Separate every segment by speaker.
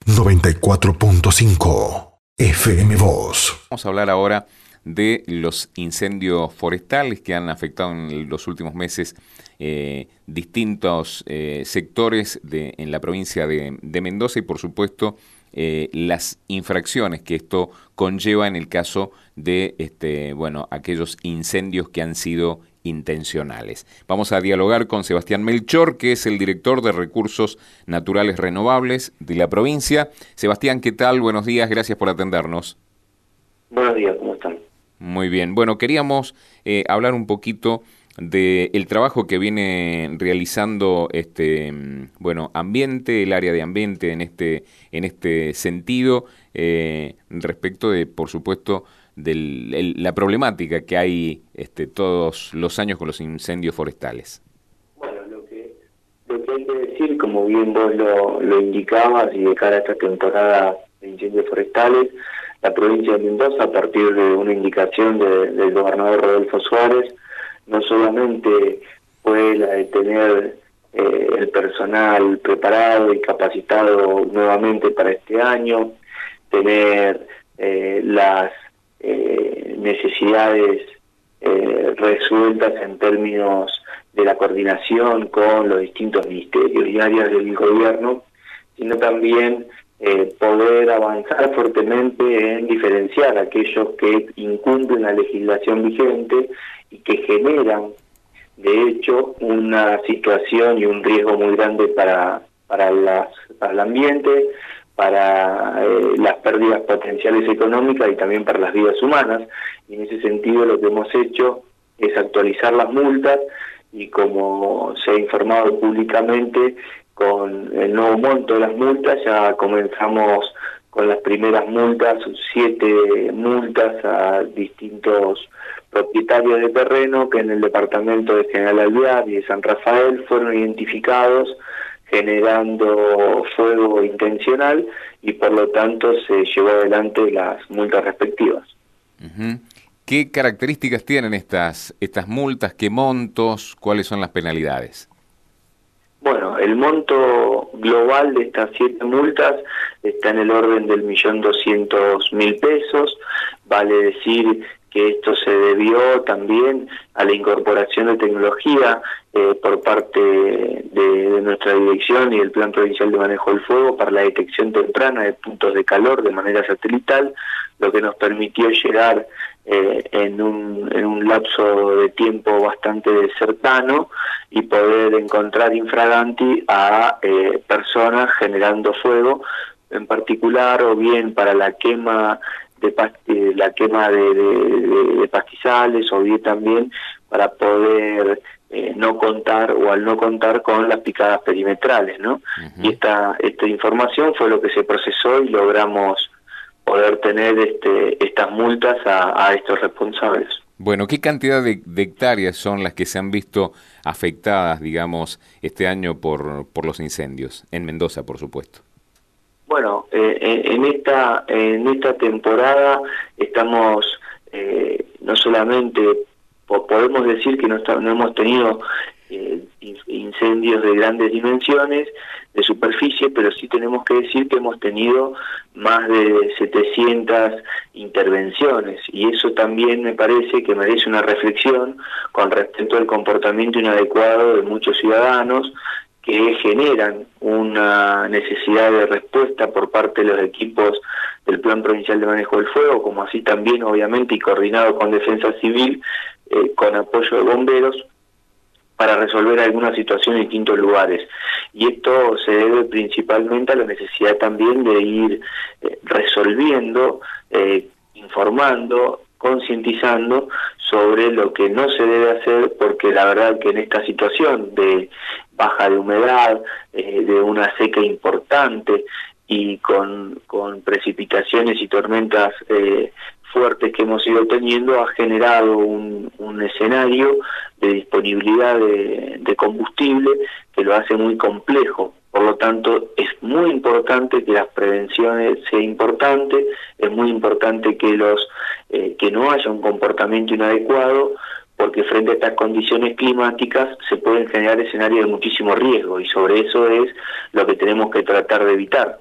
Speaker 1: 94.5 FM Voz.
Speaker 2: Vamos a hablar ahora de los incendios forestales que han afectado en los últimos meses distintos sectores en la provincia de Mendoza y por supuesto las infracciones que esto conlleva en el caso de aquellos incendios que han sido intencionales. Vamos a dialogar con Sebastián Melchor, que es el director de Recursos Naturales Renovables de la provincia. Sebastián, ¿qué tal? Buenos días, gracias por atendernos.
Speaker 3: Buenos días, ¿cómo están?
Speaker 2: Muy bien. Bueno, queríamos hablar un poquito del trabajo que viene realizando Ambiente, el área de Ambiente en este sentido, respecto de, por supuesto, de la problemática que hay todos los años con los incendios forestales.
Speaker 3: Bueno, lo que hay que decir, como bien vos lo indicabas, y de cara a esta temporada de incendios forestales, la provincia de Mendoza, a partir de una indicación del gobernador Rodolfo Suárez, no solamente fue la de tener el personal preparado y capacitado nuevamente para este año, tener las necesidades resueltas en términos de la coordinación con los distintos ministerios y áreas del gobierno, sino también poder avanzar fuertemente en diferenciar a aquellos que incumplen la legislación vigente y que generan, de hecho, una situación y un riesgo muy grande para el ambiente, para las pérdidas potenciales económicas y también para las vidas humanas. Y en ese sentido lo que hemos hecho es actualizar las multas y, como se ha informado públicamente, con el nuevo monto de las multas ya comenzamos con las primeras multas, 7 multas a distintos propietarios de terreno que en el departamento de General Alvear y de San Rafael fueron identificados generando fuego intencional y por lo tanto se llevó adelante las multas respectivas.
Speaker 2: Uh-huh. ¿Qué características tienen estas multas? ¿Qué montos? ¿Cuáles son las penalidades?
Speaker 3: Bueno, el monto global de estas 7 multas está en el orden del 1.200.000 pesos. Vale decir que esto se debió también a la incorporación de tecnología por parte de nuestra dirección y del Plan Provincial de Manejo del Fuego para la detección temprana de puntos de calor de manera satelital, lo que nos permitió llegar en un lapso de tiempo bastante cercano y poder encontrar infraganti a personas generando fuego, en particular o bien para la quema de pastizales o bien también para poder no contar con las picadas perimetrales, ¿no? Uh-huh. Y esta información fue lo que se procesó y logramos poder tener estas multas a estos responsables.
Speaker 2: Bueno, ¿qué cantidad de hectáreas son las que se han visto afectadas, digamos, este año por los incendios? En Mendoza, por supuesto.
Speaker 3: Bueno, en esta temporada estamos no solamente, podemos decir que no hemos tenido incendios de grandes dimensiones, de superficie, pero sí tenemos que decir que hemos tenido más de 700 intervenciones, y eso también me parece que merece una reflexión con respecto al comportamiento inadecuado de muchos ciudadanos que generan una necesidad de respuesta por parte de los equipos del Plan Provincial de Manejo del Fuego, como así también, obviamente, y coordinado con Defensa Civil, con apoyo de bomberos, para resolver alguna situación en distintos lugares. Y esto se debe principalmente a la necesidad también de ir resolviendo, informando, concientizando sobre lo que no se debe hacer, porque la verdad que en esta situación de baja de humedad, de una seca importante y con precipitaciones y tormentas fuertes que hemos ido teniendo, ha generado un escenario de disponibilidad de combustible que lo hace muy complejo. Por lo tanto, es muy importante que las prevenciones sean importantes, es muy importante que que no haya un comportamiento inadecuado, porque frente a estas condiciones climáticas se pueden generar escenarios de muchísimo riesgo, y sobre eso es lo que tenemos que tratar de evitar.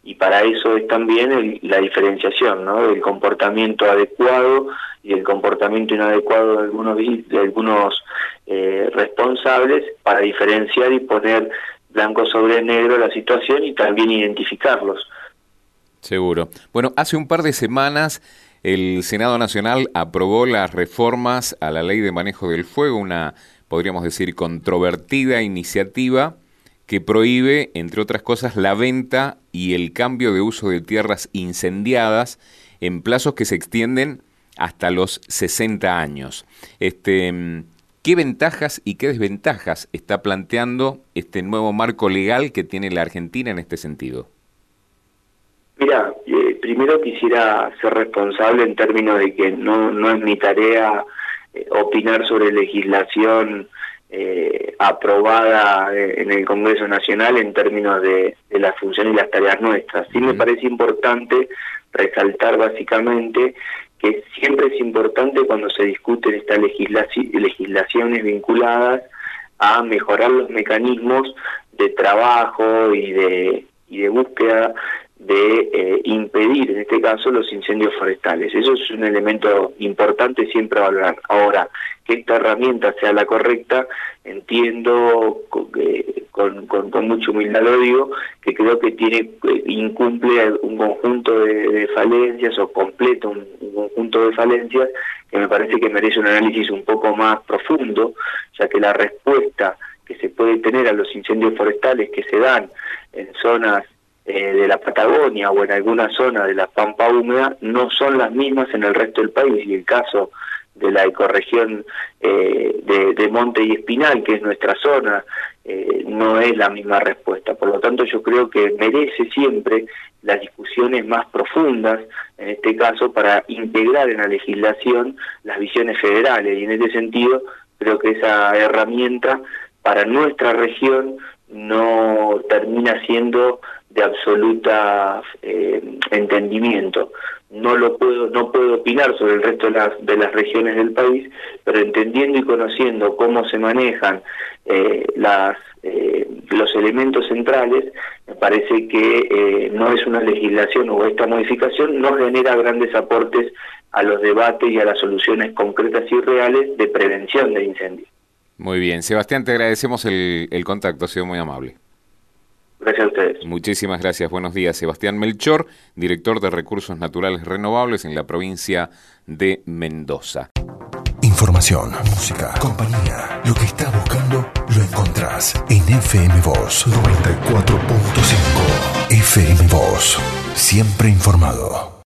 Speaker 3: y para eso es también la diferenciación, ¿no?, del comportamiento adecuado y el comportamiento inadecuado de algunos responsables, para diferenciar y poner blanco sobre negro la situación y también identificarlos.
Speaker 2: Seguro. Bueno, hace un par de semanas el Senado Nacional aprobó las reformas a la Ley de Manejo del Fuego, una, podríamos decir, controvertida iniciativa que prohíbe, entre otras cosas, la venta y el cambio de uso de tierras incendiadas en plazos que se extienden hasta los 60 años. ¿Qué ventajas y qué desventajas está planteando este nuevo marco legal que tiene la Argentina en este sentido?
Speaker 3: Mira, primero quisiera ser responsable en términos de que no es mi tarea opinar sobre legislación aprobada en el Congreso Nacional en términos de las funciones y las tareas nuestras. Sí me parece importante resaltar básicamente que siempre es importante cuando se discuten estas legislaciones vinculadas a mejorar los mecanismos de trabajo y de búsqueda de impedir, en este caso, los incendios forestales. Eso es un elemento importante siempre a valorar. Ahora, que esta herramienta sea la correcta, entiendo, con mucha humildad lo digo, que creo que incumple un conjunto de falencias, o completa un conjunto de falencias que me parece que merece un análisis un poco más profundo, ya que la respuesta que se puede tener a los incendios forestales que se dan en zonas de la Patagonia o en alguna zona de la Pampa húmeda no son las mismas en el resto del país, y el caso de la ecorregión de Monte y Espinal, que es nuestra zona, no es la misma respuesta. Por lo tanto, yo creo que merece siempre las discusiones más profundas, en este caso, para integrar en la legislación las visiones federales, y en este sentido creo que esa herramienta para nuestra región no termina siendo de absoluta entendimiento. No puedo opinar sobre el resto de las regiones del país, pero entendiendo y conociendo cómo se manejan los elementos centrales, me parece que no es una legislación, o esta modificación no genera grandes aportes a los debates y a las soluciones concretas y reales de prevención de incendios.
Speaker 2: Muy bien. Sebastián, te agradecemos el contacto, ha sido muy amable.
Speaker 3: Gracias a ustedes.
Speaker 2: Muchísimas gracias. Buenos días. Sebastián Melchor, director de Recursos Naturales Renovables en la provincia de Mendoza.
Speaker 1: Información, música, compañía. Lo que estás buscando lo encontrás en FM Voz 94.5. FM Voz. Siempre informado.